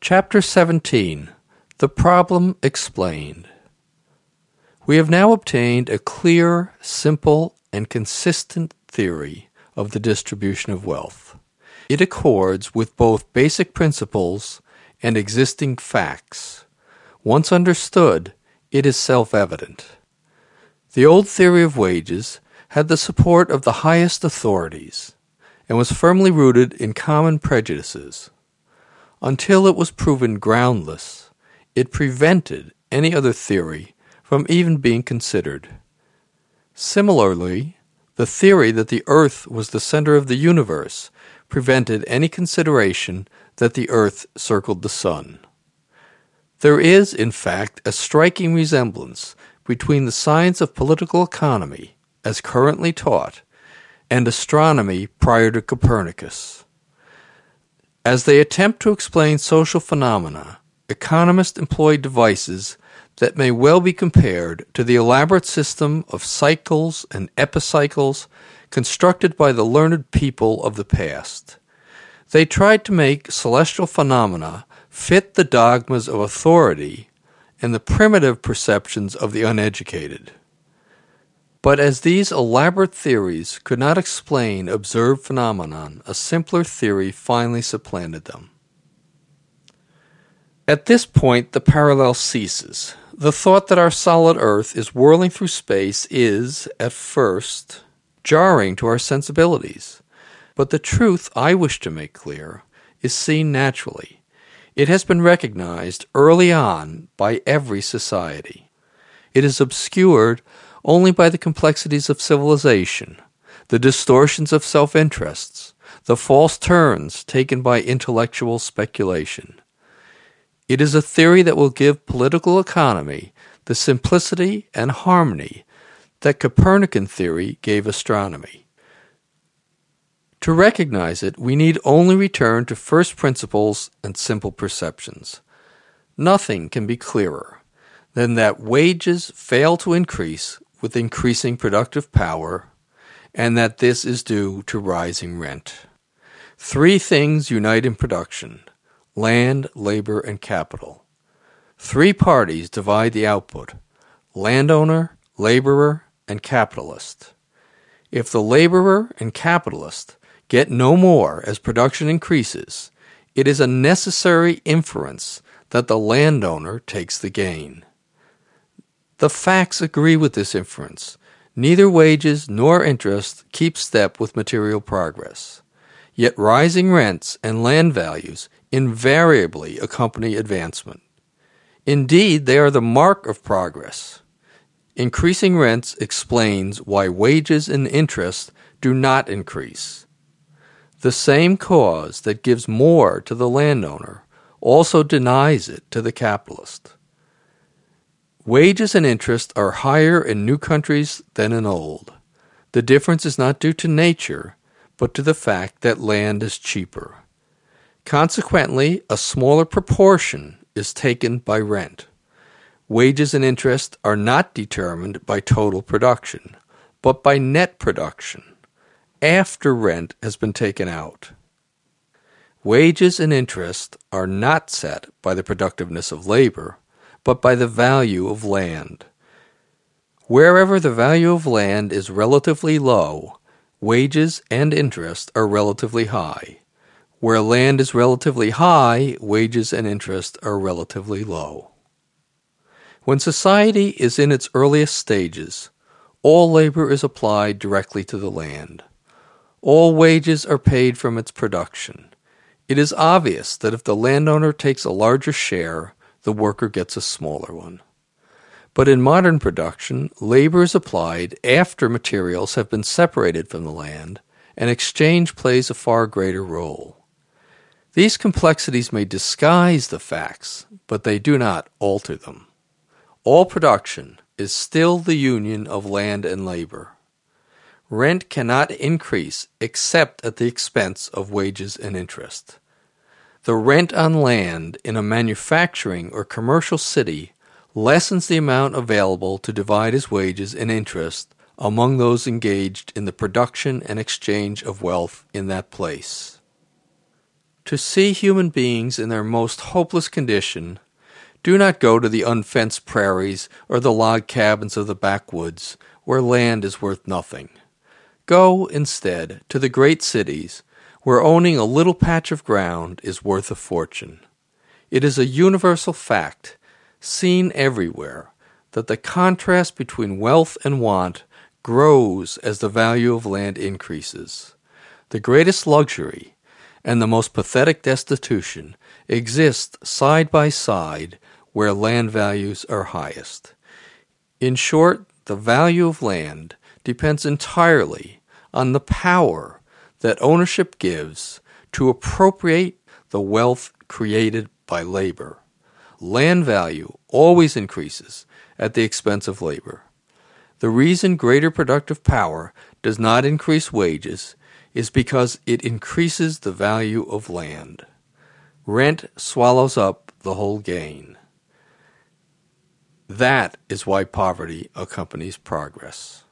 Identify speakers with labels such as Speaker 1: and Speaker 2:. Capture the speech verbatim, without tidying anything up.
Speaker 1: Chapter seventeen. The Problem Explained. We have now obtained a clear, simple, and consistent theory of the distribution of wealth. It accords with both basic principles and existing facts. Once understood, it is self-evident. The old theory of wages had the support of the highest authorities and was firmly rooted in common prejudices. Until it was proven groundless, it prevented any other theory from even being considered. Similarly, the theory that the earth was the center of the universe prevented any consideration that the earth circled the sun. There is, in fact, a striking resemblance between the science of political economy, as currently taught, and astronomy prior to Copernicus. As they attempt to explain social phenomena, economists employ devices that may well be compared to the elaborate system of cycles and epicycles constructed by the learned people of the past. They tried to make celestial phenomena fit the dogmas of authority and the primitive perceptions of the uneducated. But as these elaborate theories could not explain observed phenomenon, a simpler theory finally supplanted them. At this point, the parallel ceases. The thought that our solid Earth is whirling through space is, at first, jarring to our sensibilities. But the truth I wish to make clear is seen naturally. It has been recognized early on by every society. It is obscured only by the complexities of civilization, the distortions of self-interests, the false turns taken by intellectual speculation. It is a theory that will give political economy the simplicity and harmony that Copernican theory gave astronomy. To recognize it, we need only return to first principles and simple perceptions. Nothing can be clearer than that wages fail to increase with increasing productive power, and that this is due to rising rent. Three things unite in production: land, labor, and capital. Three parties divide the output: landowner, laborer, and capitalist. If the laborer and capitalist get no more as production increases, it is a necessary inference that the landowner takes the gain. The facts agree with this inference. Neither wages nor interest keep step with material progress. Yet rising rents and land values invariably accompany advancement. Indeed, they are the mark of progress. Increasing rents explains why wages and interest do not increase. The same cause that gives more to the landowner also denies it to the capitalist. Wages and interest are higher in new countries than in old. The difference is not due to nature, but to the fact that land is cheaper. Consequently, a smaller proportion is taken by rent. Wages and interest are not determined by total production, but by net production, after rent has been taken out. Wages and interest are not set by the productiveness of labor, but by the value of land. Wherever the value of land is relatively low, wages and interest are relatively high. Where land is relatively high, wages and interest are relatively low. When society is in its earliest stages, all labor is applied directly to the land. All wages are paid from its production. It is obvious that if the landowner takes a larger share, the worker gets a smaller one. But in modern production, labor is applied after materials have been separated from the land, and exchange plays a far greater role. These complexities may disguise the facts, but they do not alter them. All production is still the union of land and labor. Rent cannot increase except at the expense of wages and interest. The rent on land in a manufacturing or commercial city lessens the amount available to divide as wages and interest among those engaged in the production and exchange of wealth in that place. To see human beings in their most hopeless condition, do not go to the unfenced prairies or the log cabins of the backwoods, where land is worth nothing. Go, instead, to the great cities, where owning a little patch of ground is worth a fortune. It is a universal fact, seen everywhere, that the contrast between wealth and want grows as the value of land increases. The greatest luxury and the most pathetic destitution exist side by side where land values are highest. In short, the value of land depends entirely on the power that ownership gives to appropriate the wealth created by labor. Land value always increases at the expense of labor. The reason greater productive power does not increase wages is because it increases the value of land. Rent swallows up the whole gain. That is why poverty accompanies progress.